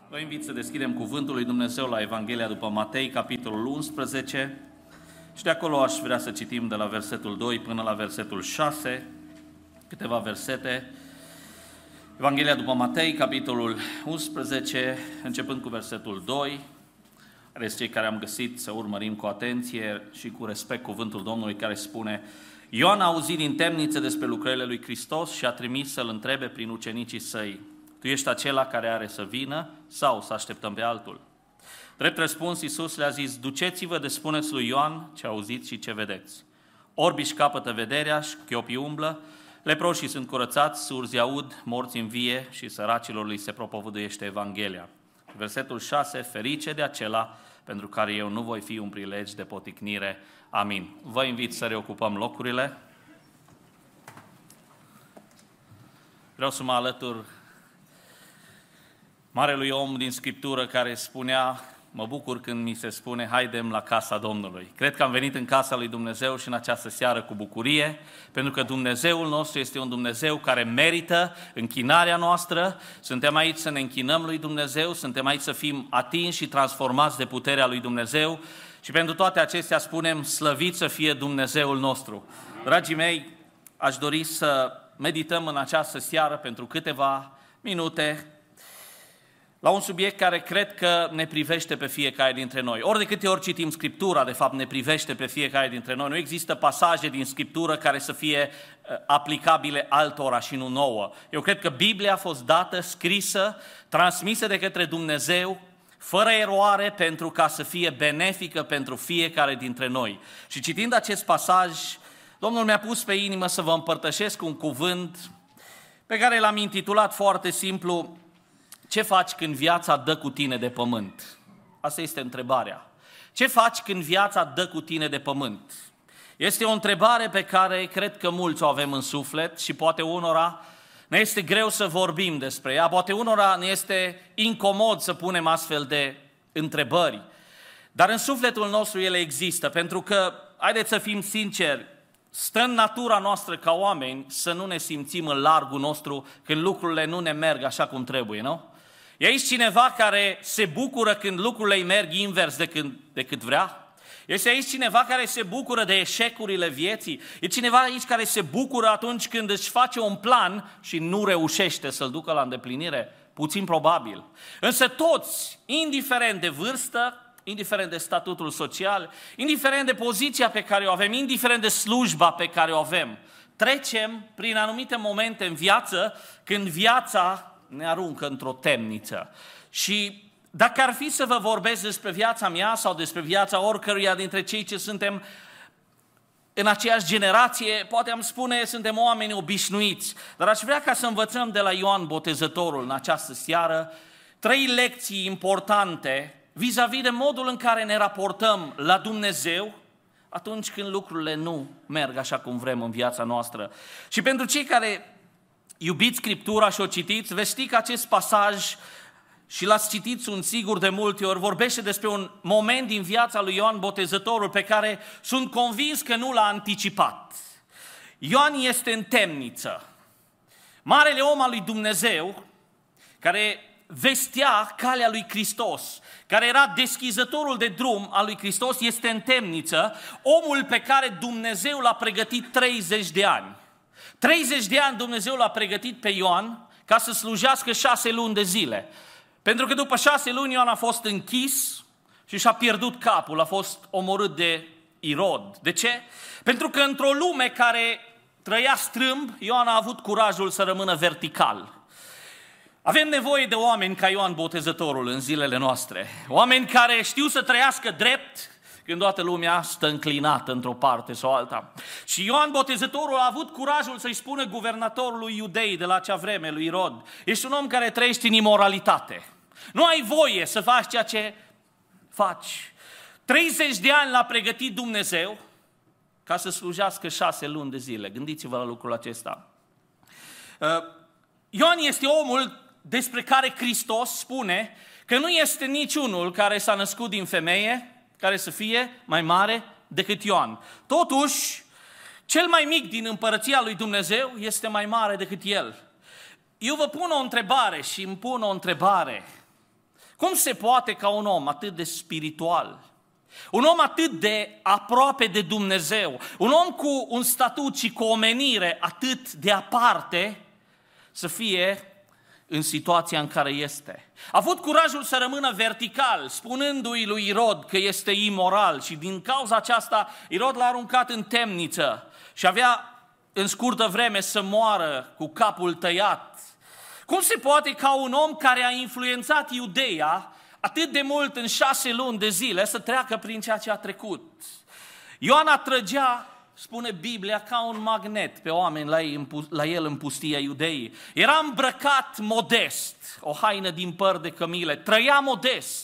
Vă invit să deschidem Cuvântul lui Dumnezeu la Evanghelia după Matei, capitolul 11, și de acolo aș vrea să citim de la versetul 2 până la versetul 6, câteva versete. Evanghelia după Matei, capitolul 11, începând cu versetul 2, ales cei care am găsit să urmărim cu atenție și cu respect cuvântul Domnului, care spune: Ioan a auzit din temniță despre lucrările lui Hristos și a trimis să-l întrebe prin ucenicii săi: Tu ești acela care are să vină sau să așteptăm pe altul? Drept răspuns, Iisus le-a zis: Duceți-vă de spuneți lui Ioan ce auziți și ce vedeți. Orbii își capătă vederea, șchiopii umblă, leproșii sunt curățați, surzi aud, morți învie și săracilor li se propovăduiește Evanghelia. Versetul 6, ferice de acela pentru care eu nu voi fi un prilej de poticnire. Amin. Vă invit să reocupăm locurile. Vreau să mă alătur marelui om din Scriptură care spunea: mă bucur când mi se spune haidem la casa Domnului. Cred că am venit în casa lui Dumnezeu și în această seară cu bucurie, pentru că Dumnezeul nostru este un Dumnezeu care merită închinarea noastră. Suntem aici să ne închinăm lui Dumnezeu, suntem aici să fim atinși și transformați de puterea lui Dumnezeu și pentru toate acestea spunem: slăvit să fie Dumnezeul nostru. Dragii mei, aș dori să medităm în această seară pentru câteva minute la un subiect care cred că ne privește pe fiecare dintre noi. Ori de câte ori citim Scriptura, de fapt ne privește pe fiecare dintre noi. Nu există pasaje din Scriptură care să fie aplicabile altora și nu nouă. Eu cred că Biblia a fost dată, scrisă, transmisă de către Dumnezeu, fără eroare, pentru ca să fie benefică pentru fiecare dintre noi. Și citind acest pasaj, Domnul mi-a pus pe inimă să vă împărtășesc un cuvânt pe care l-am intitulat foarte simplu: ce faci când viața dă cu tine de pământ? Asta este întrebarea. Ce faci când viața dă cu tine de pământ? Este o întrebare pe care cred că mulți o avem în suflet și poate unora ne este greu să vorbim despre ea, poate unora ne este incomod să punem astfel de întrebări. Dar în sufletul nostru ele există, pentru că, haideți să fim sinceri, stă în natura noastră ca oameni să nu ne simțim în largul nostru când lucrurile nu ne merg așa cum trebuie, nu? E aici cineva care se bucură când lucrurile îi merg invers decât vrea? Este aici cineva care se bucură de eșecurile vieții? E cineva aici care se bucură atunci când își face un plan și nu reușește să-l ducă la îndeplinire? Puțin probabil. Însă toți, indiferent de vârstă, indiferent de statutul social, indiferent de poziția pe care o avem, indiferent de slujba pe care o avem, trecem prin anumite momente în viață când viața ne aruncă într-o temniță. Și dacă ar fi să vă vorbesc despre viața mea sau despre viața oricăruia dintre cei ce suntem în aceeași generație, poate am spune suntem oameni obișnuiți, dar aș vrea ca să învățăm de la Ioan Botezătorul în această seară 3 lecții importante vis-a-vis de modul în care ne raportăm la Dumnezeu atunci când lucrurile nu merg așa cum vrem în viața noastră. Și pentru cei care iubiți Scriptura și o citiți, veți ști că acest pasaj, și l-ați citit, sunt sigur de multe ori, vorbește despre un moment din viața lui Ioan Botezătorul pe care sunt convins că nu l-a anticipat. Ioan este în temniță. Marele om al lui Dumnezeu, care vestea calea lui Hristos, care era deschizătorul de drum al lui Hristos, este în temniță, omul pe care Dumnezeu l-a pregătit 30 de ani. 30 de ani Dumnezeu l-a pregătit pe Ioan ca să slujească 6 luni de zile. Pentru că după 6 luni Ioan a fost închis și și-a pierdut capul, a fost omorât de Irod. De ce? Pentru că într-o lume care trăia strâmb, Ioan a avut curajul să rămână vertical. Avem nevoie de oameni ca Ioan Botezătorul în zilele noastre. Oameni care știu să trăiască drept când toată lumea stă înclinată într-o parte sau alta. Și Ioan Botezătorul a avut curajul să-i spună guvernatorului Iudei de la acea vreme, lui Irod: ești un om care trăiești în imoralitate. Nu ai voie să faci ceea ce faci. 30 de ani l-a pregătit Dumnezeu ca să slujească 6 luni de zile. Gândiți-vă la lucrul acesta. Ioan este omul despre care Hristos spune că nu este niciunul care s-a născut din femeie care să fie mai mare decât Ioan. Totuși, cel mai mic din împărăția lui Dumnezeu este mai mare decât el. Eu vă pun o întrebare și îmi pun o întrebare. Cum se poate ca un om atât de spiritual, un om atât de aproape de Dumnezeu, un om cu un statut și cu o omenire atât de aparte, să fie în situația în care este? A avut curajul să rămână vertical, spunându-i lui Irod că este imoral și din cauza aceasta Irod l-a aruncat în temniță și avea în scurtă vreme să moară cu capul tăiat. Cum se poate ca un om care a influențat Iudeea atât de mult în 6 luni de zile să treacă prin ceea ce a trecut? Ioan atrăgea, spune Biblia, ca un magnet pe oameni la el în pustia Iudeii. Era îmbrăcat modest, o haină din păr de cămile, trăia modest.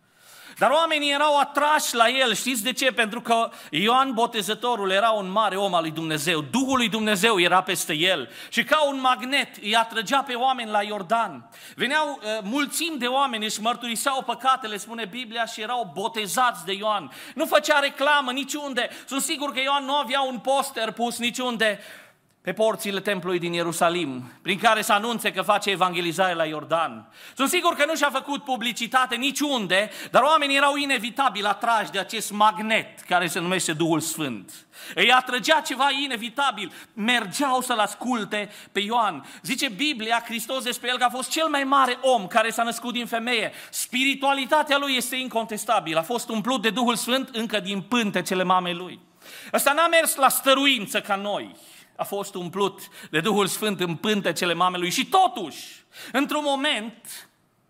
Dar oamenii erau atrași la el, știți de ce? Pentru că Ioan Botezătorul era un mare om al lui Dumnezeu, Duhul lui Dumnezeu era peste el și ca un magnet îi atrăgea pe oameni la Iordan. Veneau mulțimi de oameni, își mărturiseau păcatele, spune Biblia, și erau botezați de Ioan. Nu făcea reclamă niciunde, sunt sigur că Ioan nu avea un poster pus niciunde pe porțile templului din Ierusalim, prin care să anunțe că face evangelizare la Iordan. Sunt sigur că nu și-a făcut publicitate niciunde, dar oamenii erau inevitabil atrași de acest magnet care se numește Duhul Sfânt. Îi atrăgea ceva inevitabil, mergeau să-l asculte pe Ioan. Zice Biblia, Hristos despre el că a fost cel mai mare om care s-a născut din femeie. Spiritualitatea lui este incontestabilă, a fost umplut de Duhul Sfânt încă din pântecele mamei lui. Ăsta n-a mers la stăruință ca noi. A fost umplut de Duhul Sfânt în pântecele mamelui și totuși, într-un moment,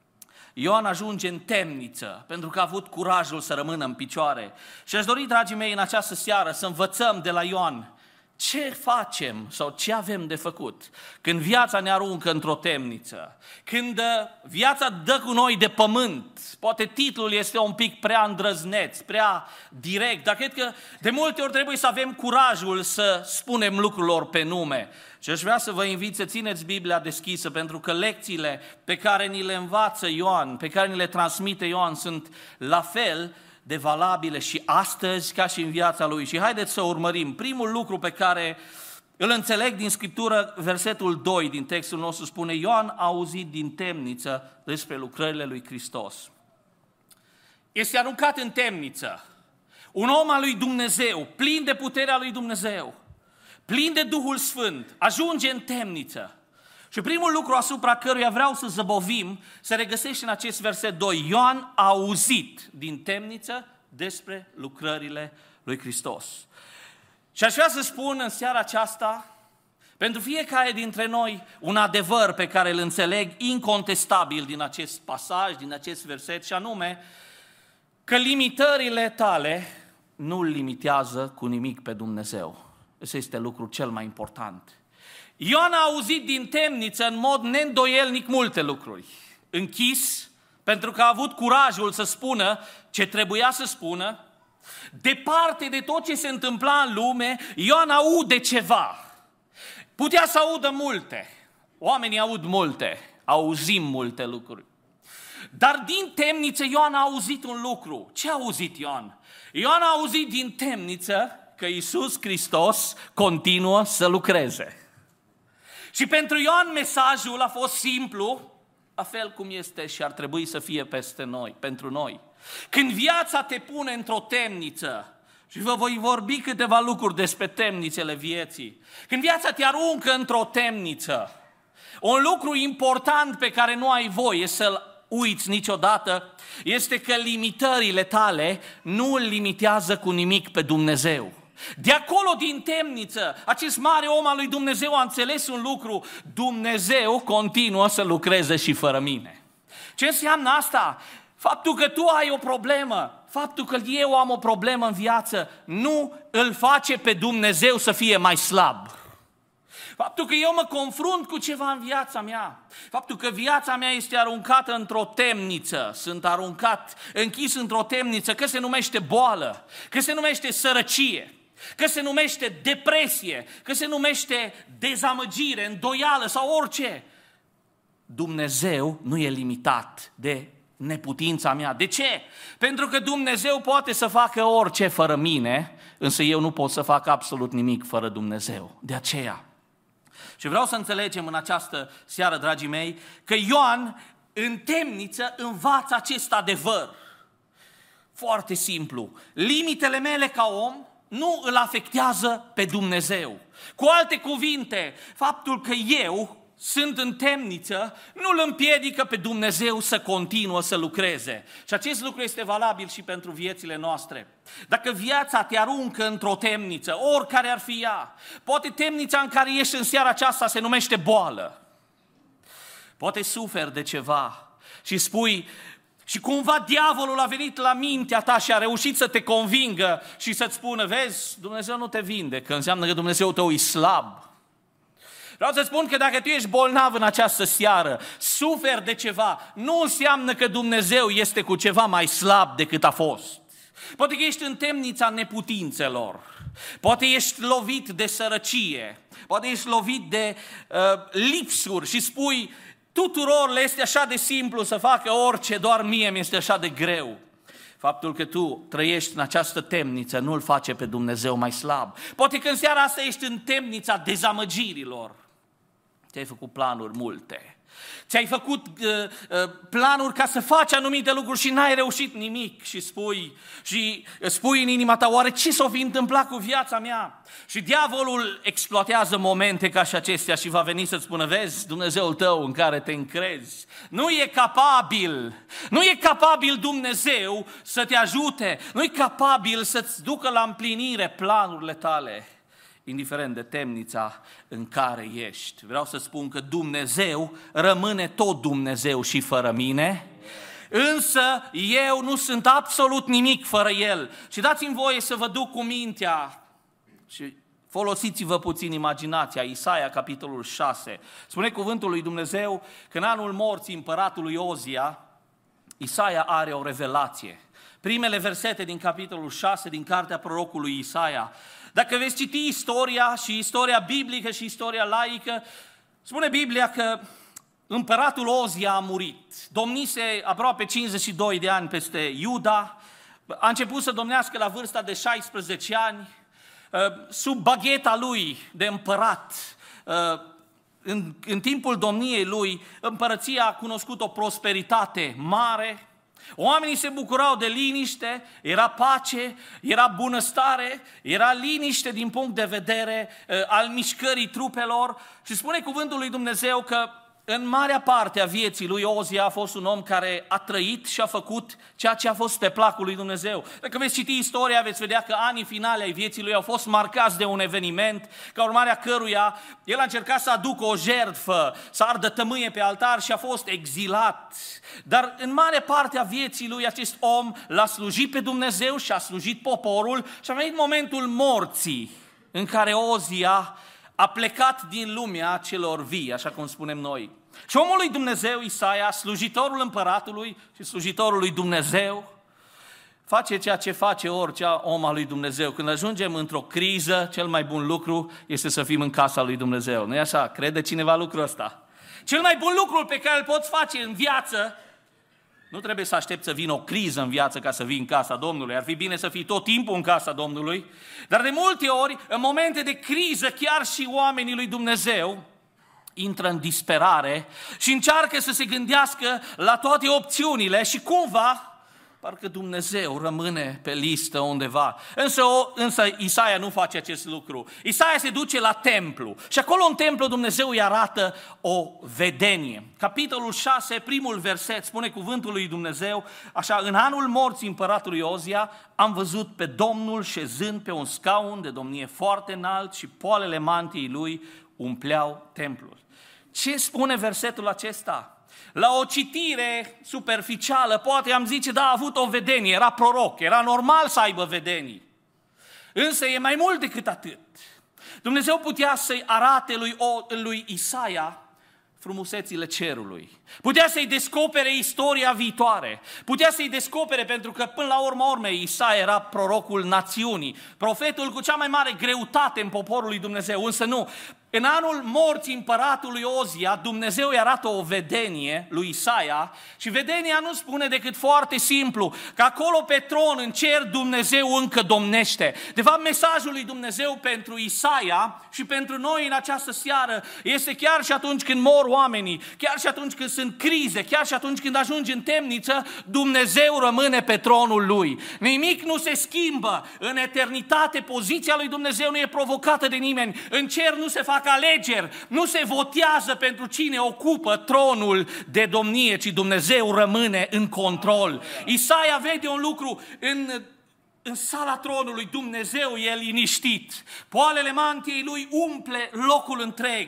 Ioan ajunge în temniță pentru că a avut curajul să rămână în picioare. Și aș dori, dragii mei, în această seară să învățăm de la Ioan ce facem sau ce avem de făcut când viața ne aruncă într-o temniță, când viața dă cu noi de pământ. Poate titlul este un pic prea îndrăzneț, prea direct, dar cred că de multe ori trebuie să avem curajul să spunem lucrurilor pe nume. Și aș vrea să vă invit să țineți Biblia deschisă, pentru că lecțiile pe care ni le învață Ioan, pe care ni le transmite Ioan, sunt la fel de valabile și astăzi ca și în viața lui. Și haideți să urmărim. Primul lucru pe care îl înțeleg din Scriptură, versetul 2 din textul nostru spune: Ioan a auzit din temniță despre lucrările lui Hristos. Este aruncat în temniță. Un om al lui Dumnezeu, plin de puterea lui Dumnezeu, plin de Duhul Sfânt, ajunge în temniță. Și primul lucru asupra căruia vreau să zăbovim se regăsește în acest verset 2. Ioan a auzit din temniță despre lucrările lui Hristos. Și aș vrea să spun în seara aceasta, pentru fiecare dintre noi, un adevăr pe care îl înțeleg incontestabil din acest pasaj, din acest verset, și anume că limitările tale nu îl limitează cu nimic pe Dumnezeu. Ăsta este lucrul cel mai important. Ioan a auzit din temniță în mod neîndoielnic multe lucruri. Închis, pentru că a avut curajul să spună ce trebuia să spună. Departe de tot ce se întâmpla în lume, Ioan aude ceva. Putea să audă multe. Oamenii aud multe, auzim multe lucruri. Dar din temniță Ioan a auzit un lucru. Ce a auzit Ioan? Ioan a auzit din temniță că Iisus Hristos continuă să lucreze. Și pentru Ioan mesajul a fost simplu, la fel cum este și ar trebui să fie peste noi, pentru noi. Când viața te pune într-o temniță, și vă voi vorbi câteva lucruri despre temnițele vieții, când viața te aruncă într-o temniță, un lucru important pe care nu ai voie să-l uiți niciodată este că limitările tale nu îl limitează cu nimic pe Dumnezeu. De acolo, din temniță, acest mare om al lui Dumnezeu a înțeles un lucru: Dumnezeu continuă să lucreze și fără mine. Ce înseamnă asta? Faptul că tu ai o problemă, faptul că eu am o problemă în viață, nu îl face pe Dumnezeu să fie mai slab. Faptul că eu mă confrunt cu ceva în viața mea, faptul că viața mea este aruncată într-o temniță, sunt aruncat, închis într-o temniță, că se numește boală, că se numește sărăcie, că se numește depresie, că se numește dezamăgire, îndoială sau orice. Dumnezeu nu e limitat de neputința mea. De ce? Pentru că Dumnezeu poate să facă orice fără mine, însă eu nu pot să fac absolut nimic fără Dumnezeu. De aceea. Și vreau să înțelegem în această seară, dragii mei, că Ioan în temniță învață acest adevăr. Foarte simplu. Limitele mele ca om nu îl afectează pe Dumnezeu. Cu alte cuvinte, faptul că eu sunt în temniță nu îl împiedică pe Dumnezeu să continuă să lucreze. Și acest lucru este valabil și pentru viețile noastre. Dacă viața te aruncă într-o temniță, oricare ar fi ea, poate temnița în care ești în seara aceasta se numește boală. Poate suferi de ceva și spui, și cumva diavolul a venit la mintea ta și a reușit să te convingă și să-ți spună, vezi, Dumnezeu nu te vindecă, înseamnă că Dumnezeu tău e slab. Vreau să spun că dacă tu ești bolnav în această seară, suferi de ceva, nu înseamnă că Dumnezeu este cu ceva mai slab decât a fost. Poate că ești în temnița neputințelor, poate ești lovit de sărăcie, poate ești lovit de lipsuri și spui, tuturor le este așa de simplu să facă orice, doar mie mi-este așa de greu. Faptul că tu trăiești în această temniță nu îl face pe Dumnezeu mai slab. Poate că în seara asta ești în temnița dezamăgirilor. Ți-ai făcut planuri multe. Ți-ai făcut planuri ca să faci anumite lucruri și n-ai reușit nimic și spui în inima ta, oare ce s-o fi întâmplat cu viața mea? Și diavolul exploatează momente ca și acestea și va veni să-ți spună, vezi, Dumnezeul tău în care te încrezi nu e capabil Dumnezeu să te ajute, nu e capabil să-ți ducă la împlinire planurile tale. Indiferent de temnița în care ești. Vreau să spun că Dumnezeu rămâne tot Dumnezeu și fără mine, însă eu nu sunt absolut nimic fără El. Și dați-mi voie să vă duc cu mintea și folosiți-vă puțin imaginația. Isaia, capitolul 6. Spune cuvântul lui Dumnezeu că în anul morții împăratului Ozia, Isaia are o revelație. Primele versete din capitolul 6 din cartea prorocului Isaia. Dacă veți citi istoria și istoria biblică și istoria laică, spune Biblia că împăratul Ozia a murit. Domnise aproape 52 de ani peste Iuda, a început să domnească la vârsta de 16 ani, sub bagheta lui de împărat. În timpul domniei lui, împărăția a cunoscut o prosperitate mare. Oamenii se bucurau de liniște, era pace, era bunăstare, era liniște din punct de vedere al mișcării trupelor și spune cuvântul lui Dumnezeu că în marea parte a vieții lui Ozia a fost un om care a trăit și a făcut ceea ce a fost pe placul lui Dumnezeu. Dacă veți citi istoria, veți vedea că anii finale ai vieții lui au fost marcați de un eveniment, ca urmare a căruia el a încercat să aducă o jertfă, să ardă tămâie pe altar și a fost exilat. Dar în mare parte a vieții lui acest om l-a slujit pe Dumnezeu și a slujit poporul și a venit momentul morții în care Ozia a plecat din lumea celor vii, așa cum spunem noi. Și omul lui Dumnezeu, Isaia, slujitorul împăratului și slujitorul lui Dumnezeu, face ceea ce face orice om al lui Dumnezeu. Când ajungem într-o criză, cel mai bun lucru este să fim în casa lui Dumnezeu. Nu-i așa? Crede cineva lucrul ăsta? Cel mai bun lucru pe care îl poți face în viață, nu trebuie să aștepți să vină o criză în viață ca să vii în casa Domnului. Ar fi bine să fii tot timpul în casa Domnului. Dar de multe ori, în momente de criză, chiar și oamenii lui Dumnezeu intră în disperare și încearcă să se gândească la toate opțiunile și cumva parcă Dumnezeu rămâne pe listă undeva. Însă Isaia nu face acest lucru. Isaia se duce la templu și acolo în templu Dumnezeu îi arată o vedenie. Capitolul 6, primul verset, spune cuvântul lui Dumnezeu, așa, în anul morții împăratului Ozia am văzut pe Domnul șezând pe un scaun de domnie foarte înalt și poalele mantiei lui umpleau templul. Ce spune versetul acesta? La o citire superficială, poate am zice, da, a avut o vedenie, era proroc, era normal să aibă vedenii. Însă e mai mult decât atât. Dumnezeu putea să-i arate lui Isaia frumusețile cerului. Putea să-i descopere istoria viitoare. Putea să-i descopere, pentru că până la urmă Isaia era prorocul națiunii, profetul cu cea mai mare greutate în poporul lui Dumnezeu, însă nu. În anul morții împăratului Ozia, Dumnezeu îi arată o vedenie lui Isaia și vedenia nu spune decât foarte simplu, că acolo pe tron în cer Dumnezeu încă domnește. De fapt, mesajul lui Dumnezeu pentru Isaia și pentru noi în această seară este chiar și atunci când mor oamenii, chiar și atunci când sunt crize, chiar și atunci când ajungi în temniță, Dumnezeu rămâne pe tronul lui. Nimic nu se schimbă. În eternitate, poziția lui Dumnezeu nu e provocată de nimeni. În cer nu se fac alegeri, nu se votează pentru cine ocupă tronul de domnie, ci Dumnezeu rămâne în control. Isaia vede un lucru în sala tronului, Dumnezeu e liniștit. Poalele mantiei lui umple locul întreg,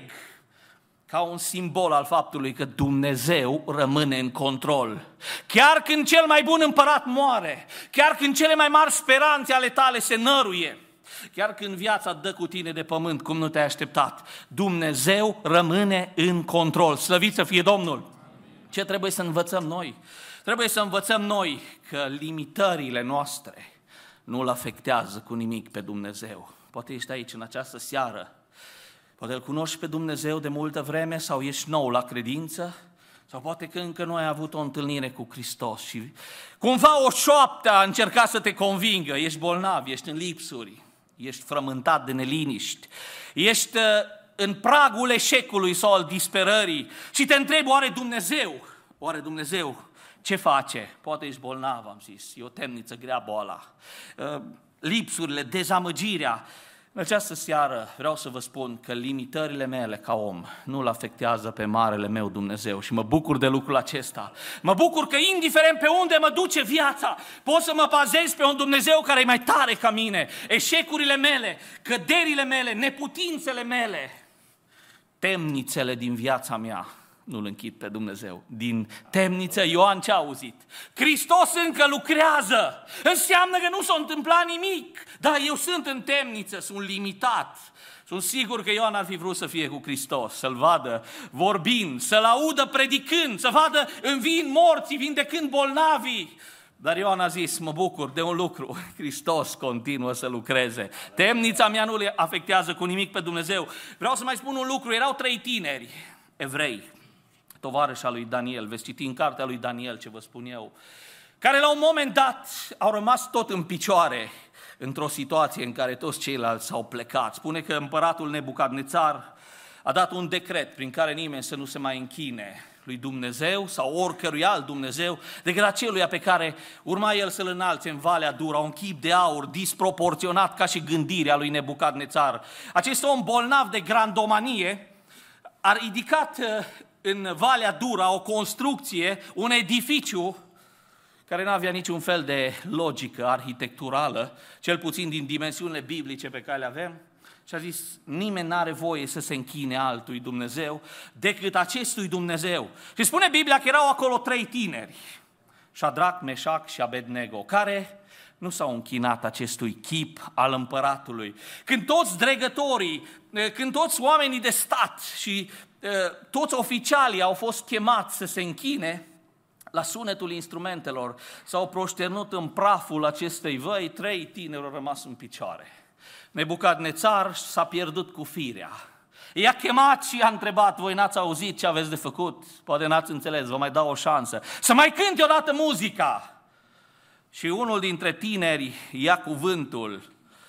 ca un simbol al faptului că Dumnezeu rămâne în control. Chiar când cel mai bun împărat moare, chiar când cele mai mari speranțe ale tale se năruie, chiar când viața dă cu tine de pământ cum nu te-ai așteptat, Dumnezeu rămâne în control. Slăvit să fie Domnul! Ce trebuie să învățăm noi? Trebuie să învățăm noi că limitările noastre nu-L afectează cu nimic pe Dumnezeu. Poate ești aici în această seară, poate îl cunoști pe Dumnezeu de multă vreme sau ești nou la credință, sau poate că încă nu ai avut o întâlnire cu Hristos și cumva o șoaptă a încercat să te convingă, ești bolnav, ești în lipsuri, ești frământat de neliniști, ești în pragul eșecului sau al disperării și te întrebi, oare Dumnezeu ce face? Poate ești bolnav, am zis, e o temniță grea boala, lipsurile, dezamăgirea. În această seară vreau să vă spun că limitările mele ca om nu-L afectează pe marele meu Dumnezeu și mă bucur de lucrul acesta. Mă bucur că indiferent pe unde mă duce viața, pot să mă bazez pe un Dumnezeu care e mai tare ca mine. Eșecurile mele, căderile mele, neputințele mele, temnițele din viața mea, nu-L închid pe Dumnezeu. Din temniță, Ioan ce a auzit? Hristos încă lucrează. Înseamnă că nu s-a întâmplat nimic. Dar eu sunt în temniță, sunt limitat. Sunt sigur că Ioan ar fi vrut să fie cu Hristos, să-L vadă vorbind, să-L audă predicând, să vadă înviind morții, vindecând bolnavii. Dar Ioan a zis, mă bucur de un lucru, Hristos continuă să lucreze. Temnița mea nu le afectează cu nimic pe Dumnezeu. Vreau să mai spun un lucru, erau 3 tineri evrei, tovarășa lui Daniel, veți citi în cartea lui Daniel ce vă spun eu, care la un moment dat au rămas tot în picioare într-o situație în care toți ceilalți s-au plecat. Spune că împăratul Nebucadnețar a dat un decret prin care nimeni să nu se mai închine lui Dumnezeu sau oricărui alt Dumnezeu decât aceluia pe care urma el să-l înalțe în Valea Dura, un chip de aur disproporționat ca și gândirea lui Nebucadnețar. Acest om bolnav de grandomanie a ridicat în Valea Dura o construcție, un edificiu care nu avea niciun fel de logică arhitecturală, cel puțin din dimensiunile biblice pe care le avem, și a zis, nimeni n-are voie să se închine altui Dumnezeu decât acestui Dumnezeu. Și spune Biblia că erau acolo 3 tineri, Șadrac, Meșac și Abednego, care nu s-au închinat acestui chip al împăratului. Când toți dregătorii, când toți oamenii de stat și toți oficialii au fost chemați să se închine, la sunetul instrumentelor s-au proșternut în praful acestei văi, 3 tineri au rămas în picioare. Nebucadnețar s-a pierdut cu firea. I-a chemat și i-a întrebat, voi n-ați auzit ce aveți de făcut? Poate n-ați înțeles, vă mai dau o șansă. Să mai cânte odată muzica! Și unul dintre tineri ia cuvântul.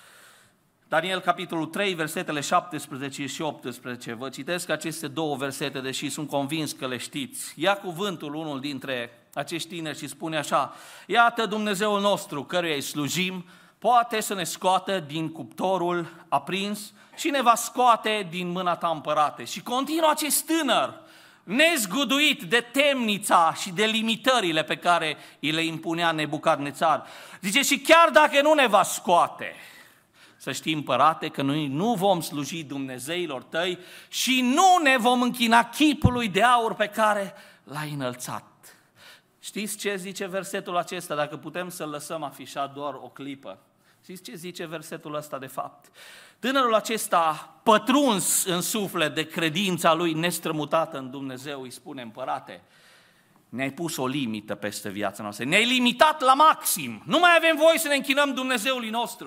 Daniel, capitolul 3, versetele 17 și 18. Vă citesc aceste 2 versete, deși sunt convins că le știți. Ia cuvântul unul dintre acești tineri și spune așa: iată Dumnezeul nostru, căruia îi slujim, poate să ne scoată din cuptorul aprins și ne va scoate din mâna ta, împărate. Și continuă acest tânăr, nezguduit de temnița și de limitările pe care îi le impunea Nebucadnețar. Zice, și chiar dacă nu ne va scoate, să știi, împărate, că noi nu vom sluji Dumnezeilor tăi și nu ne vom închina chipului de aur pe care l-ai înălțat. Știți ce zice versetul acesta? Dacă putem să-l lăsăm afișat doar o clipă. Știți ce zice versetul ăsta de fapt? Tânărul acesta, pătruns în suflet de credința lui nestrămutată în Dumnezeu, îi spune, împărate, ne-ai pus o limită peste viața noastră, ne-ai limitat la maxim, nu mai avem voie să ne închinăm Dumnezeului nostru.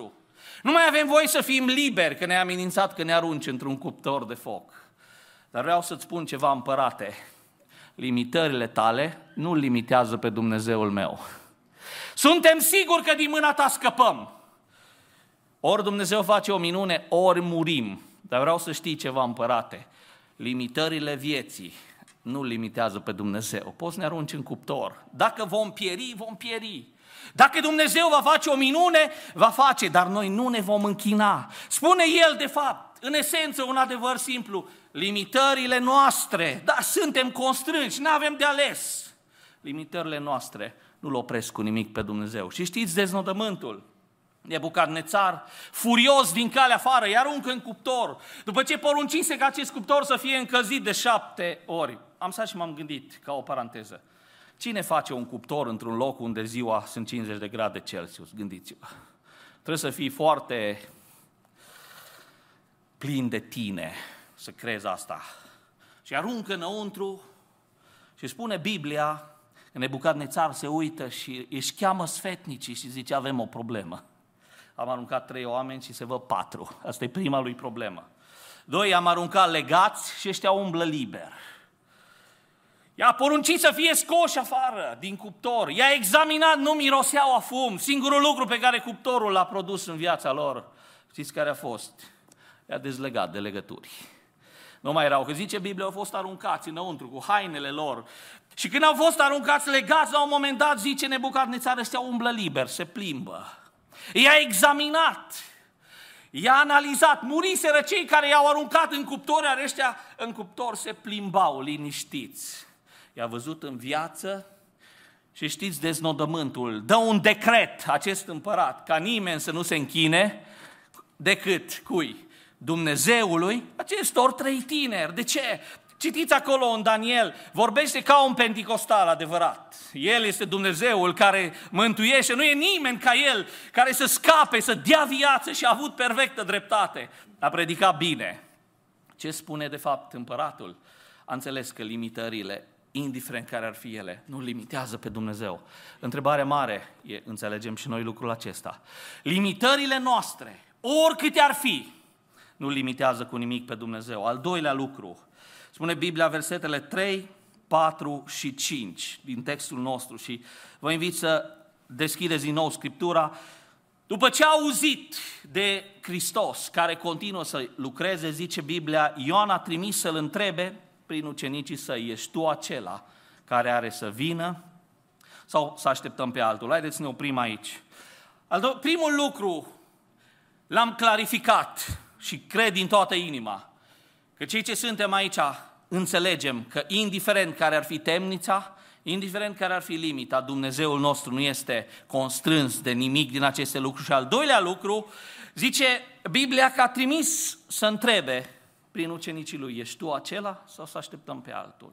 Nu mai avem voie să fim liberi, că ne-ai amenințat că ne arunci într-un cuptor de foc. Dar vreau să-ți spun ceva, împărate. Limitările tale nu limitează pe Dumnezeul meu. Suntem siguri că din mâna ta scăpăm. Ori Dumnezeu face o minune, ori murim. Dar vreau să știi ceva, împărate. Limitările vieții nu limitează pe Dumnezeu. Poți să ne arunci în cuptor. Dacă vom pieri, vom pieri. Dacă Dumnezeu va face o minune, va face, dar noi nu ne vom închina. Spune El, de fapt, în esență, un adevăr simplu. Limitările noastre, da, suntem constrânși, nu avem de ales. Limitările noastre nu-L opresc cu nimic pe Dumnezeu. Și știți deznodământul? Nebucadnețar, furios din calea afară, îi aruncă în cuptor. După ce poruncise ca acest cuptor să fie încălzit de 7 ori. Am stat și m-am gândit, ca o paranteză. Cine face un cuptor într-un loc unde ziua sunt 50 de grade Celsius? Gândiți-vă. Trebuie să fii foarte plin de tine să crezi asta. Și aruncă înăuntru și spune Biblia că Nebucadnețar se uită și își cheamă sfetnicii și zice, avem o problemă. Am aruncat 3 oameni și se văd 4. Asta e prima lui problemă. 2, am aruncat legați și ăștia umblă liber. I-a poruncit să fie scoși afară din cuptor. I-a examinat, nu miroseau a fum. Singurul lucru pe care cuptorul l-a produs în viața lor, știți care a fost? I-a dezlegat de legături. Nu mai erau, că zice Biblia, au fost aruncați înăuntru cu hainele lor. Și când au fost aruncați legați, la un moment dat, zice Nebucadnețar, ăștia umblă liber, se plimbă. I-a examinat, i-a analizat, muriseră cei care i-au aruncat în cuptor, iar ăștia în cuptor se plimbau liniștiți. I-a văzut în viață și știți deznodământul, dă un decret acest împărat, ca nimeni să nu se închine, decât cui? Dumnezeului acestor 3 tineri. De ce? Citiți acolo în Daniel, vorbește ca un penticostal adevărat. El este Dumnezeul care mântuiește, nu e nimeni ca El care să scape, să dea viață și a avut perfectă dreptate. A predicat bine. Ce spune de fapt împăratul? A înțeles că limitările, indiferent care ar fi ele, nu limitează pe Dumnezeu. Întrebarea mare e, înțelegem și noi lucrul acesta. Limitările noastre, oricâte ar fi, nu limitează cu nimic pe Dumnezeu. Al doilea lucru, spune Biblia, versetele 3, 4 și 5 din textul nostru și vă invit să deschideți din nou Scriptura. După ce a auzit de Hristos, care continuă să lucreze, zice Biblia, Ioan a trimis să-L întrebe prin ucenicii săi, ești tu acela care are să vină sau să așteptăm pe altul? Haideți să ne oprim aici. Primul lucru l-am clarificat și cred din toată inima că cei ce suntem aici înțelegem că indiferent care ar fi temnița, indiferent care ar fi limita, Dumnezeul nostru nu este constrâns de nimic din aceste lucruri. Și al doilea lucru, zice Biblia că a trimis să întrebe prin ucenicii lui, ești tu acela sau să așteptăm pe altul?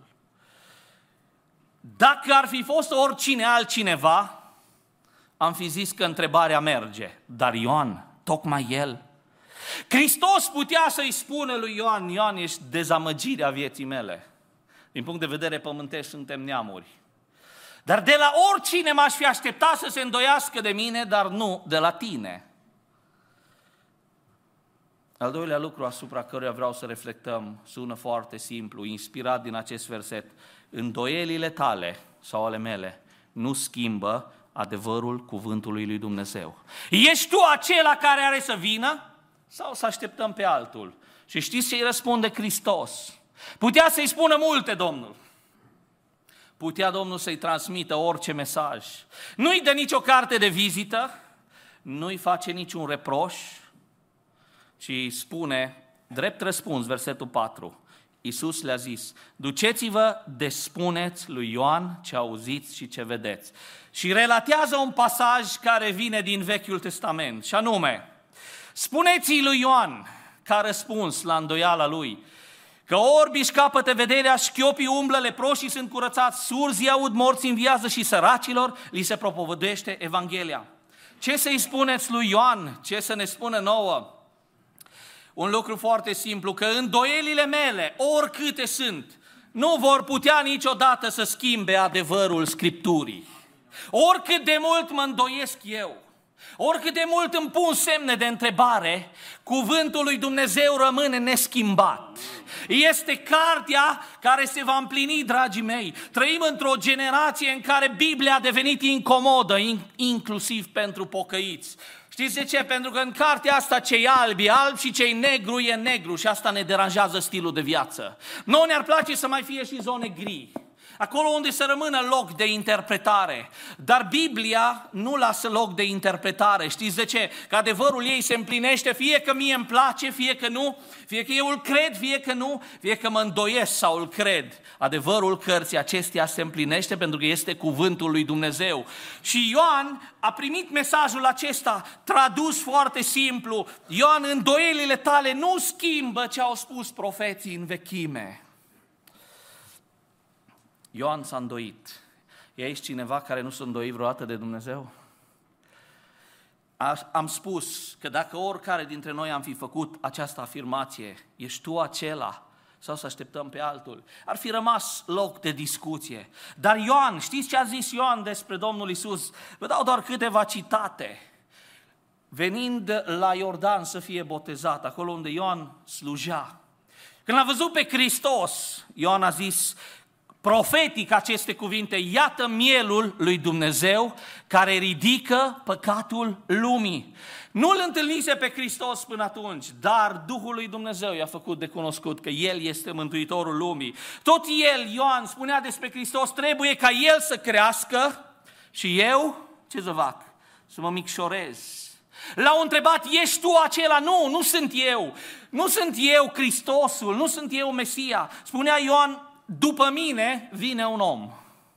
Dacă ar fi fost oricine altcineva, am fi zis că întrebarea merge, dar Ioan, tocmai el. Hristos putea să-i spună lui Ioan, Ioan, ești dezamăgirea vieții mele. Din punct de vedere pământesc suntem neamuri. Dar de la oricine m-aș fi așteptat să se îndoiască de mine, dar nu de la tine. Al doilea lucru asupra căruia vreau să reflectăm sună foarte simplu, inspirat din acest verset. Îndoielile tale sau ale mele nu schimbă adevărul cuvântului lui Dumnezeu. Ești tu acela care are să vină sau să așteptăm pe altul? Și știți ce îi răspunde Hristos? Putea să-i spună multe Domnul. Putea Domnul să-i transmită orice mesaj. Nu-i dă nicio carte de vizită, nu-i face niciun reproș, ci spune, drept răspuns, versetul 4, Iisus le-a zis, duceți-vă, despuneți lui Ioan ce auziți și ce vedeți. Și relatează un pasaj care vine din Vechiul Testament, și anume, spuneți-i lui Ioan, ca răspuns la îndoiala lui, că orbii își capătă vederea, șchiopii umblă, leproșii sunt curățați, surzii aud, morți înviază și săracilor li se propovăduiește Evanghelia. Ce să-i spuneți lui Ioan? Ce să ne spună nouă? Un lucru foarte simplu, că îndoielile mele, oricâte sunt, nu vor putea niciodată să schimbe adevărul Scripturii. Oricât de mult mă îndoiesc eu, Oricât de mult îmi pun semne de întrebare, cuvântul lui Dumnezeu rămâne neschimbat. Este cartea care se va împlini, dragii mei. Trăim într-o generație în care Biblia a devenit incomodă, inclusiv pentru pocăiți. Știți de ce? Pentru că în cartea asta ce-i alb e alb și ce-i negru e negru și asta ne deranjează stilul de viață. Noi ne-ar place să mai fie și zone gri. Acolo unde să rămână loc de interpretare. Dar Biblia nu lasă loc de interpretare. Știți de ce? Că adevărul ei se împlinește, fie că mie îmi place, fie că nu, fie că eu îl cred, fie că nu, fie că mă îndoiesc sau îl cred. Adevărul cărții acesteia se împlinește pentru că este cuvântul lui Dumnezeu. Și Ioan a primit mesajul acesta tradus foarte simplu. Ioan, îndoielile tale nu schimbă ce au spus profeții în vechime. Ioan s-a îndoit. E aici cineva care nu s-a îndoit vreodată de Dumnezeu? Am spus că dacă oricare dintre noi am fi făcut această afirmație, ești tu acela sau să așteptăm pe altul, ar fi rămas loc de discuție. Dar Ioan, știți ce a zis Ioan despre Domnul Iisus? Vă dau doar câteva citate. Venind la Iordan să fie botezat, acolo unde Ioan slujea. Când l-a văzut pe Hristos, Ioan a zis profetic aceste cuvinte: iată mielul lui Dumnezeu care ridică păcatul lumii. Nu-L întâlnise pe Hristos până atunci, dar Duhul lui Dumnezeu i-a făcut de cunoscut că El este Mântuitorul lumii. Tot El, Ioan, spunea despre Hristos: trebuie ca El să crească și eu, ce să fac? Să mă micșorez. L-au întrebat: ești tu acela? Nu, nu sunt eu. Nu sunt eu Hristosul, nu sunt eu Mesia. Spunea Ioan: după mine vine un om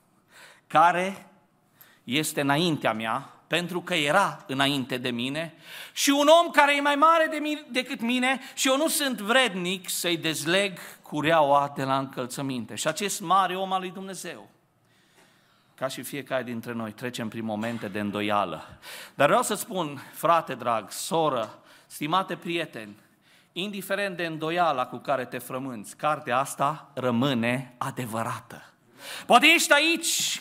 care este înaintea mea, pentru că era înainte de mine, și un om care e mai mare decât mine și eu nu sunt vrednic să-i dezleg cureaua de la încălțăminte. Și acest mare om al lui Dumnezeu, ca și fiecare dintre noi, trecem prin momente de îndoială. Dar vreau să spun, frate drag, soră, stimate prieteni, indiferent de îndoiala cu care te frămânți, cartea asta rămâne adevărată. Poate ești aici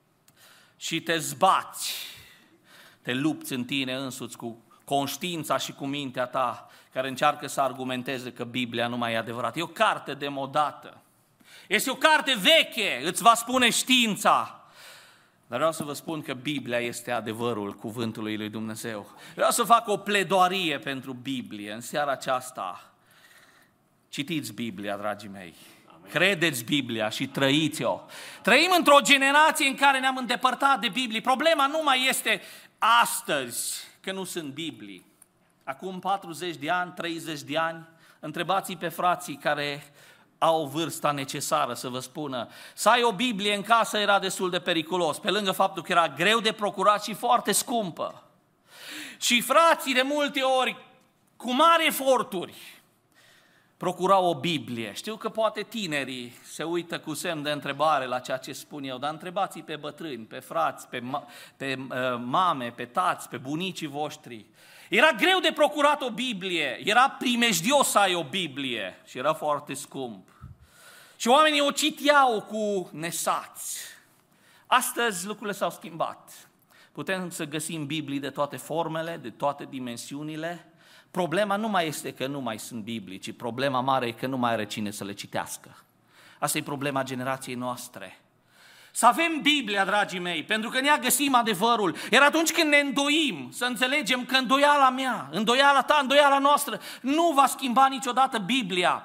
și te zbați, te lupți în tine însuți cu conștiința și cu mintea ta, care încearcă să argumenteze că Biblia nu mai e adevărată. E o carte demodată. Este o carte veche, îți va spune știința. Dar vreau să vă spun că Biblia este adevărul cuvântului lui Dumnezeu. Vreau să fac o pledoarie pentru Biblie în seara aceasta. Citiți Biblia, dragii mei. Amen. Credeți Biblia și trăiți-o. Trăim într-o generație în care ne-am îndepărtat de Biblie. Problema nu mai este astăzi că nu sunt Biblii. Acum 40 de ani, 30 de ani, întrebați-i pe frații care au vârsta necesară să vă spună: să ai o Biblie în casă era destul de periculos, pe lângă faptul că era greu de procurat și foarte scumpă. Și frații de multe ori, cu mari eforturi, procurau o Biblie. Știu că poate tinerii se uită cu semn de întrebare la ceea ce spun eu, dar întrebați-i pe bătrâni, pe frați, pe mame, pe tați, pe bunicii voștri. Era greu de procurat o Biblie, era primejdios să ai o Biblie și era foarte scump. Și oamenii o citeau cu nesați. Astăzi lucrurile s-au schimbat. Putem să găsim Biblii de toate formele, de toate dimensiunile. Problema nu mai este că nu mai sunt Biblii, ci problema mare e că nu mai are cine să le citească. Asta e problema generației noastre. Să avem Biblia, dragii mei, pentru că ne-a găsim adevărul. Iar atunci când ne îndoim, să înțelegem că îndoiala mea, îndoiala ta, îndoiala noastră nu va schimba niciodată Biblia.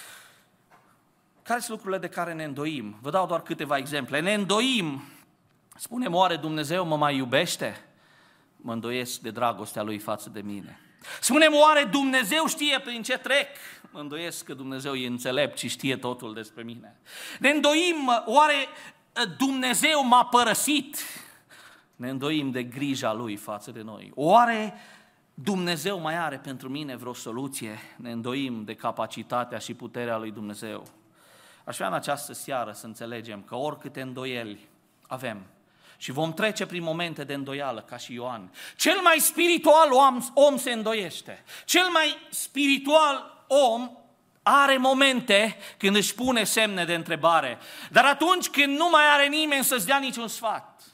Care sunt lucrurile de care ne îndoim? Vă dau doar câteva exemple. Ne îndoim, spunem: oare Dumnezeu mă mai iubește? Mă îndoiesc de dragostea Lui față de mine. Spunem: oare Dumnezeu știe prin ce trec? Mă îndoiesc că Dumnezeu e înțelept și știe totul despre mine. Ne îndoim: oare Dumnezeu m-a părăsit? Ne îndoim de grija Lui față de noi. Oare Dumnezeu mai are pentru mine vreo soluție? Ne îndoim de capacitatea și puterea lui Dumnezeu. Aș vrea în această seară să înțelegem că oricâte îndoieli avem și vom trece prin momente de îndoială ca și Ioan. Cel mai spiritual om se îndoiește. Cel mai spiritual om are momente când își pune semne de întrebare. Dar atunci când nu mai are nimeni să-ți dea niciun sfat,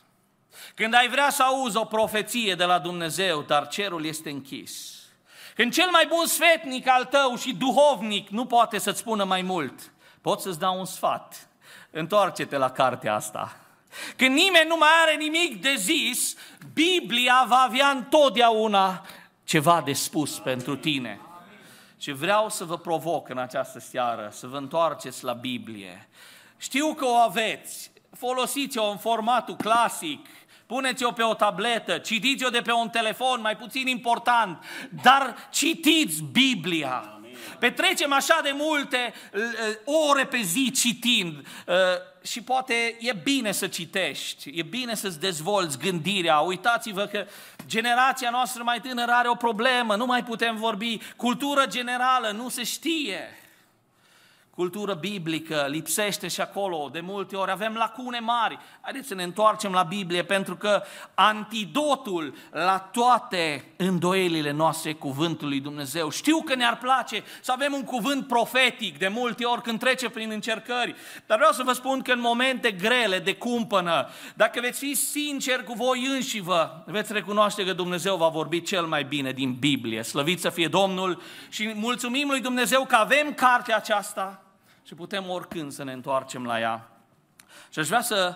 Când ai vrea să auzi o profeție de la Dumnezeu, dar cerul este închis. Când cel mai bun sfetnic al tău și duhovnic nu poate să-ți spună mai mult, pot să-ți dau un sfat. Întoarce-te la cartea asta. Când nimeni nu mai are nimic de zis, Biblia va avea întotdeauna ceva de spus pentru tine. Și vreau să vă provoc în această seară să vă întoarceți la Biblie. Știu că o aveți, folosiți-o în formatul clasic, puneți-o pe o tabletă, citiți-o de pe un telefon, mai puțin important, dar citiți Biblia. Petrecem așa de multe ore pe zi citind și poate e bine să citești, e bine să-ți dezvolți gândirea. Uitați-vă că generația noastră mai tânără are o problemă, nu mai putem vorbi, cultură generală nu se știe. Cultură biblică lipsește și acolo, de multe ori avem lacune mari. Haideți să ne întoarcem la Biblie, pentru că antidotul la toate îndoielile noastre e cuvântul lui Dumnezeu. Știu că ne-ar place să avem un cuvânt profetic de multe ori când trece prin încercări, dar vreau să vă spun că în momente grele de cumpănă, dacă veți fi sinceri cu voi înșivă, veți recunoaște că Dumnezeu va vorbi cel mai bine din Biblie. Slăvit să fie Domnul și mulțumim lui Dumnezeu că avem cartea aceasta și putem oricând să ne întoarcem la ea. Și aș vrea să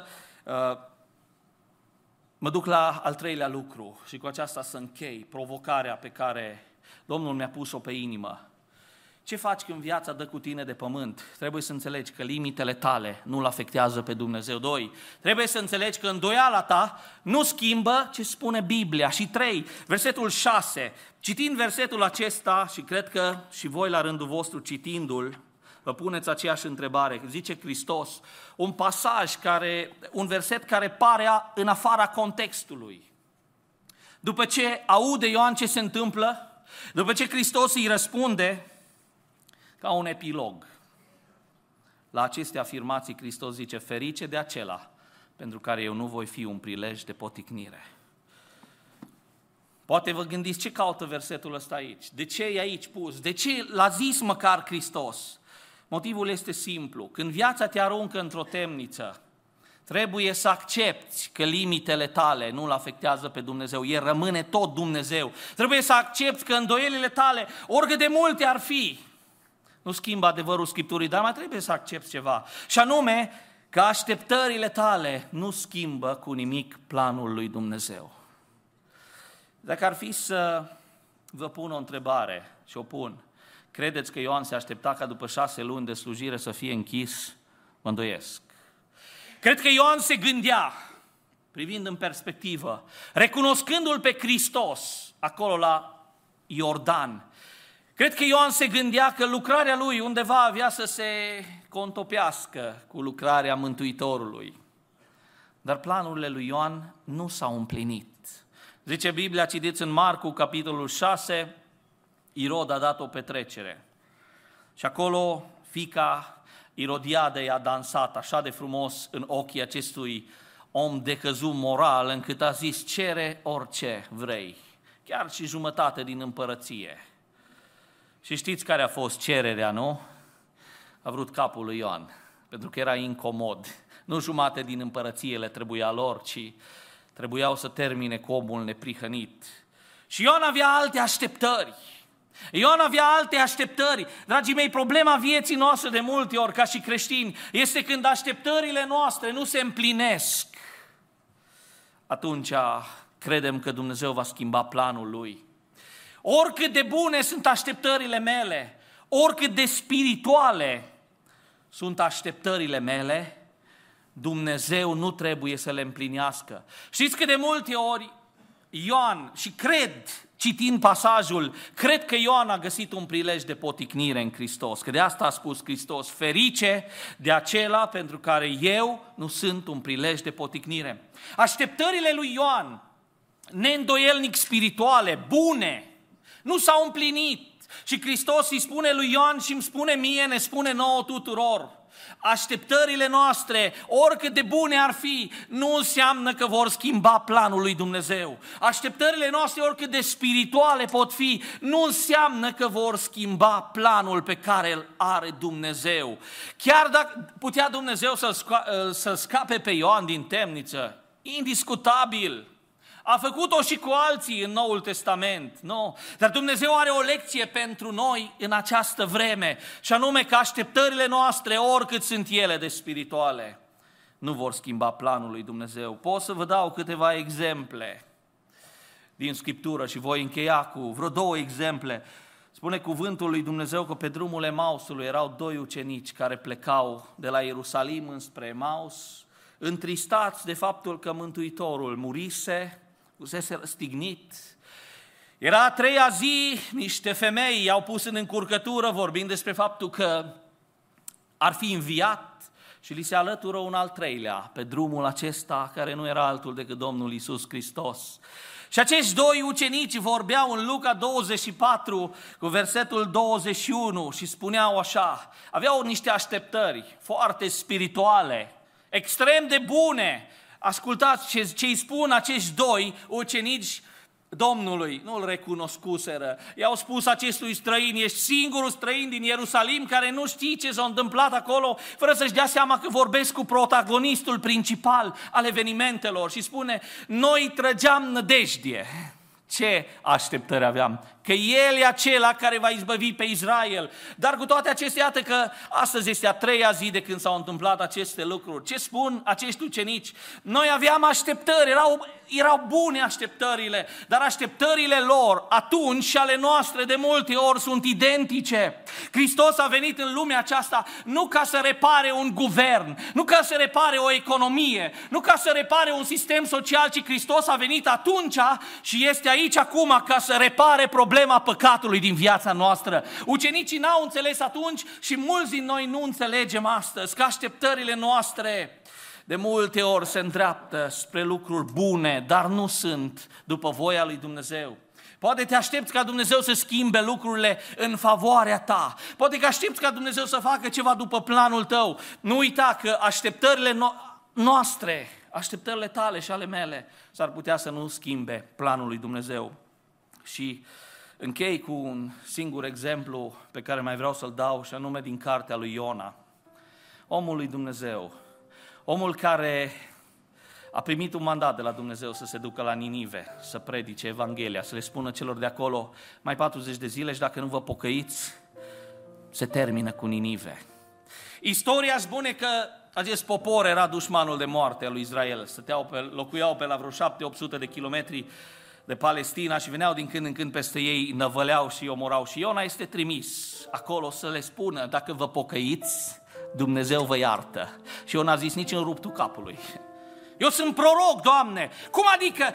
mă duc la al treilea lucru și cu aceasta să închei provocarea pe care Domnul mi-a pus-o pe inimă. Ce faci când viața dă cu tine de pământ? Trebuie să înțelegi că limitele tale nu-L afectează pe Dumnezeu. 2. Trebuie să înțelegi că îndoiala ta nu schimbă ce spune Biblia. Și 3. Versetul 6. Citind versetul acesta, și cred că și voi la rândul vostru citindu-l, vă puneți aceeași întrebare. Zice Hristos, un verset care pare în afara contextului. După ce aude Ioan ce se întâmplă, după ce Hristos îi răspunde, ca un epilog. La aceste afirmații Hristos zice, ferice de acela pentru care eu nu voi fi un prilej de poticnire. Poate vă gândiți ce caută versetul ăsta aici? De ce e aici pus? De ce l-a zis măcar Hristos? Motivul este simplu. Când viața te aruncă într-o temniță, trebuie să accepti că limitele tale nu-L afectează pe Dumnezeu. El rămâne tot Dumnezeu. Trebuie să accepti că îndoielile tale, oricât de multe ar fi, nu schimbă adevărul Scripturii, dar mai trebuie să accepti ceva. Și anume că așteptările tale nu schimbă cu nimic planul lui Dumnezeu. Dacă ar fi să vă pun o întrebare și o pun, credeți că Ioan se aștepta ca după 6 luni de slujire să fie închis? Mă îndoiesc. Cred că Ioan se gândea, privind în perspectivă, recunoscându-L pe Hristos acolo la Iordan. Cred că Ioan se gândea că lucrarea lui undeva avea să se contopească cu lucrarea Mântuitorului. Dar planurile lui Ioan nu s-au împlinit. Zice Biblia, citiți în Marcu, capitolul 6, Irod a dat o petrecere. Și acolo fiica Irodiadei a dansat așa de frumos în ochii acestui om decăzut moral, încât a zis, cere orice vrei, chiar și jumătate din împărăție. Și știți care a fost cererea, nu? A vrut capul lui Ioan, pentru că era incomod. Nu jumate din împărăție le trebuia lor, ci trebuiau să termine cu omul neprihănit. Și Ioan avea alte așteptări. Ioan avea alte așteptări. Dragii mei, problema vieții noastre de multe ori, ca și creștini, este când așteptările noastre nu se împlinesc. Atunci credem că Dumnezeu va schimba planul Lui. Oricât de bune sunt așteptările mele, oricât de spirituale sunt așteptările mele, Dumnezeu nu trebuie să le împlinească. Știți că de multe ori Ioan, și cred, citind pasajul, cred că Ioan a găsit un prilej de poticnire în Hristos. Că de asta a spus Hristos, ferice de acela pentru care eu nu sunt un prilej de poticnire. Așteptările lui Ioan, neîndoielnic spirituale, bune, nu s-au împlinit. Și Hristos îi spune lui Ioan și îmi spune mie, ne spune nouă tuturor, așteptările noastre, oricât de bune ar fi, nu înseamnă că vor schimba planul lui Dumnezeu. Așteptările noastre, oricât de spirituale pot fi, nu înseamnă că vor schimba planul pe care îl are Dumnezeu. Chiar dacă putea Dumnezeu să scape pe Ioan din temniță, indiscutabil. A făcut-o și cu alții în Noul Testament, nu? Dar Dumnezeu are o lecție pentru noi în această vreme, și anume că așteptările noastre, oricât sunt ele de spirituale, nu vor schimba planul lui Dumnezeu. Pot să vă dau câteva exemple din Scriptură și voi încheia cu vreo 2 exemple. Spune cuvântul lui Dumnezeu că pe drumul Emausului erau 2 ucenici care plecau de la Ierusalim înspre Emaus, întristați de faptul că Mântuitorul murise, fusese răstignit. Era a 3-a zi, niște femei i-au pus în încurcătură vorbind despre faptul că ar fi înviat și li se alătură un al 3-lea pe drumul acesta, care nu era altul decât Domnul Iisus Hristos. Și acești 2 ucenici vorbeau în Luca 24 cu versetul 21 și spuneau așa, aveau niște așteptări foarte spirituale, extrem de bune. Ascultați ce îi spun acești 2 ucenici Domnului, nu-L recunoscuseră. I-au spus acestui străin, ești singurul străin din Ierusalim care nu știi ce s-a întâmplat acolo, fără să-și dea seama că vorbesc cu protagonistul principal al evenimentelor. Și spune, noi trăgeam nădejde. Ce așteptări aveam? Că El e acela care va izbăvi pe Israel. Dar cu toate acestea, iată că astăzi este a 3-a zi de când s-au întâmplat aceste lucruri. Ce spun acești ucenici? Noi aveam așteptări, erau bune așteptările, dar așteptările lor atunci și ale noastre de multe ori sunt identice. Hristos a venit în lumea aceasta nu ca să repare un guvern, nu ca să repare o economie, nu ca să repare un sistem social, ci Hristos a venit atunci și este aici acum ca să repare problema păcatului din viața noastră. Ucenicii n-au înțeles atunci și mulți din noi nu înțelegem astăzi că așteptările noastre de multe ori se îndreaptă spre lucruri bune, dar nu sunt după voia lui Dumnezeu. Poate te aștepți ca Dumnezeu să schimbe lucrurile în favoarea ta. Poate că aștepți ca Dumnezeu să facă ceva după planul tău. Nu uita că așteptările noastre, așteptările tale și ale mele, s-ar putea să nu schimbe planul lui Dumnezeu. Și închei cu un singur exemplu pe care mai vreau să-l dau, și anume din cartea lui Iona. Omul lui Dumnezeu, omul care a primit un mandat de la Dumnezeu să se ducă la Ninive, să predice Evanghelia, să le spună celor de acolo, mai 40 de zile și dacă nu vă pocăiți, se termină cu Ninive. Istoria spune că acest popor era dușmanul de moarte al lui Israel, locuiau pe la vreo 700-800 de kilometri de Palestina și veneau din când în când peste ei, năvăleau și omorau. Și Iona este trimis acolo să le spună, dacă vă pocăiți, Dumnezeu vă iartă. Și Iona a zis, nici în ruptul capului. Eu sunt proroc, Doamne! Cum adică?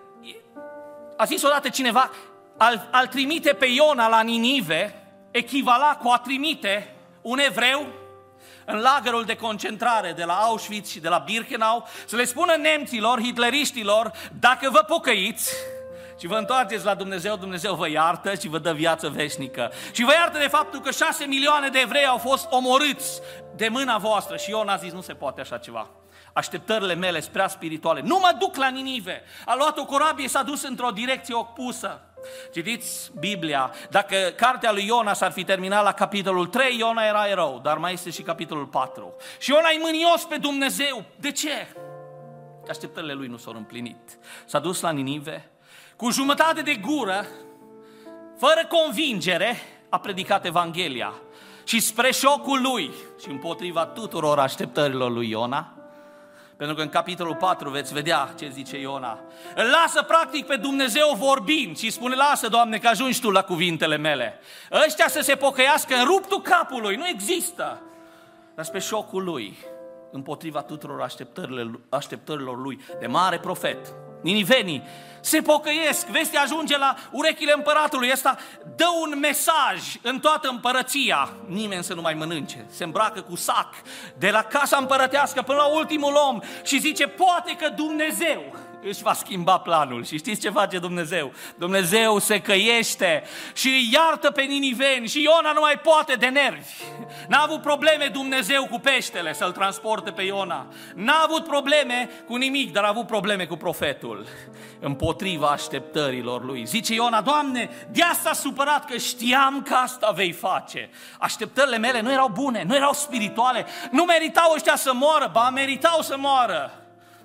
A zis odată cineva, al trimite pe Iona la Ninive echivala cu a trimite un evreu în lagărul de concentrare de la Auschwitz și de la Birkenau, să le spună nemților, hitleriștilor, dacă vă pocăiți și vă întoarceți la Dumnezeu, Dumnezeu vă iartă și vă dă viață veșnică. Și vă iartă de faptul că 6 milioane de evrei au fost omorâți de mâna voastră. Și Iona a zis, nu se poate așa ceva. Așteptările mele sunt prea spirituale. Nu mă duc la Ninive. A luat o corabie, s-a dus într-o direcție opusă. Citiți Biblia, dacă cartea lui Iona s-ar fi terminat la capitolul 3, Iona era erou, dar mai este și capitolul 4. Și Iona e mânios pe Dumnezeu. De ce? Așteptările lui nu s-au împlinit. S-a dus la Ninive, cu jumătate de gură, fără convingere, a predicat Evanghelia. Și spre șocul lui și împotriva tuturor așteptărilor lui Iona, pentru că în capitolul 4 veți vedea ce zice Iona. Îl lasă practic pe Dumnezeu vorbind și spune, lasă, Doamne, că ajungi Tu la cuvintele mele. Ăștia să se pocăiască în ruptul capului, nu există. Dar spre șocul lui, împotriva tuturor așteptărilor lui, de mare profet, ninivenii se pocăiesc, vestea ajunge la urechile împăratului, ăsta dă un mesaj în toată împărăția, nimeni să nu mai mănânce, se îmbracă cu sac de la casa împărătească până la ultimul om și zice, poate că Dumnezeu își va schimba planul. Și știți ce face Dumnezeu? Dumnezeu se căiește și îi iartă pe niniveni și Iona nu mai poate de nervi. N-a avut probleme Dumnezeu cu peștele să-l transporte pe Iona. N-a avut probleme cu nimic, dar a avut probleme cu profetul împotriva așteptărilor lui. Zice Iona, Doamne, de asta supărat că știam că asta vei face. Așteptările mele nu erau bune, nu erau spirituale, nu meritau ăștia să moară, ba meritau să moară.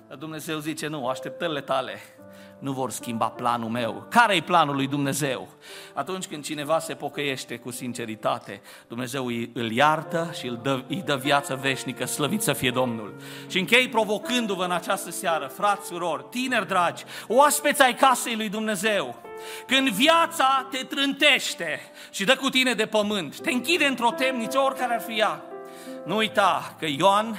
Dar Dumnezeu zice, nu, așteptările tale nu vor schimba planul meu. Care e planul lui Dumnezeu? Atunci când cineva se pocăiește cu sinceritate, Dumnezeu îl iartă și îi dă viață veșnică, slăvit să fie Domnul. Și închei provocându-vă în această seară, frați, surori, tineri dragi, oaspeți ai casei lui Dumnezeu. Când viața te trântește și dă cu tine de pământ, te închide într-o temniță, oricare ar fi ea, nu uita că Ioan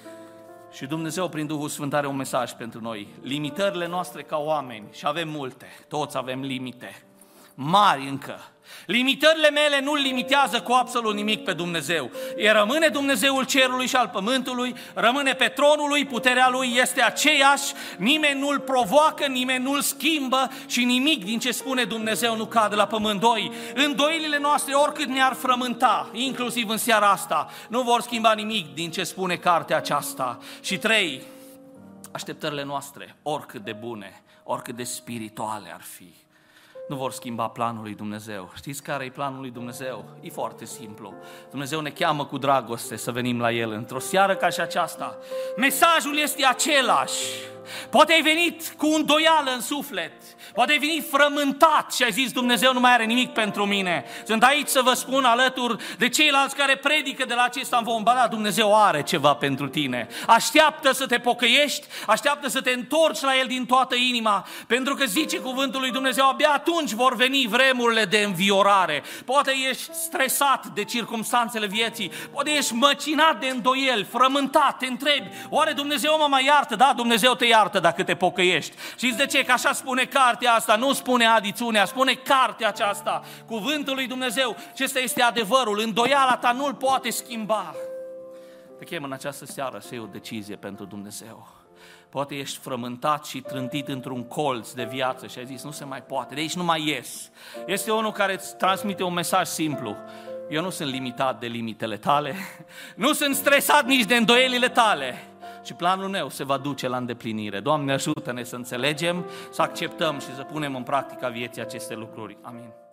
și Dumnezeu prin Duhul Sfânt are un mesaj pentru noi. Limitările noastre ca oameni, și avem multe, toți avem limite, mari încă. Limitările mele nu limitează cu absolut nimic pe Dumnezeu. El rămâne Dumnezeul cerului și al pământului, rămâne pe tronul lui, puterea lui este aceeași, nimeni nu-l provoacă, nimeni nu-l schimbă și nimic din ce spune Dumnezeu nu cade la pământ. Doi, îndoielile noastre, oricât ne-ar frământa, inclusiv în seara asta, nu vor schimba nimic din ce spune cartea aceasta. Și trei, așteptările noastre, oricât de bune, oricât de spirituale ar fi, nu vor schimba planul lui Dumnezeu. Știți care e planul lui Dumnezeu? E foarte simplu. Dumnezeu ne cheamă cu dragoste să venim la El într-o seară ca și aceasta. Mesajul este același. Poate ai venit cu îndoială în suflet, poate ai venit frământat și ai zis, Dumnezeu nu mai are nimic pentru mine. Sunt aici să vă spun alături de ceilalți care predică de la acest amvon, da, Dumnezeu are ceva pentru tine. Așteaptă să te pocăiești, așteaptă să te întorci la El din toată inima, pentru că zice cuvântul lui Dumnezeu, abia atunci vor veni vremurile de înviorare. Poate ești stresat de circumstanțele vieții, poate ești măcinat de îndoieli, frământat, te întrebi, oare Dumnezeu mă mai iartă? Da, Dumnezeu te iartă dacă te pocăiești. Știți de ce? Că așa spune cartea asta, nu spune adițiunea, spune cartea aceasta, cuvântul lui Dumnezeu. Acesta este adevărul, îndoiala ta nu-l poate schimba. Te chem în această seară să iei o decizie pentru Dumnezeu. Poate ești frământat și trântit într-un colț de viață și ai zis, nu se mai poate, de aici nu mai ies. Este unul care îți transmite un mesaj simplu. Eu nu sunt limitat de limitele tale, nu sunt stresat nici de îndoielile tale, și planul meu se va duce la îndeplinire. Doamne, ajută-ne să înțelegem, să acceptăm și să punem în practică vieții aceste lucruri. Amin.